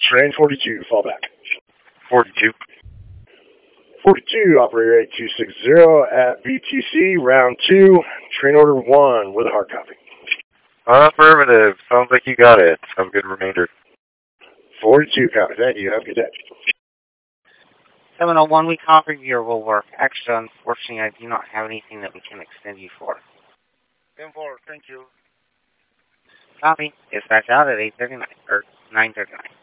Train 42, fall back. 42. 42, operator 8260 at BTC, round 2, train order 1 with a hard copy. Affirmative. Sounds like you got it. Have a good remainder. 42, copy. Thank you. Have a good day. 701, we copy your will work. Actually, unfortunately, I do not have anything that we can extend you for. 10-4, thank you. Copy. Dispatch out at 8:39 or 9:39.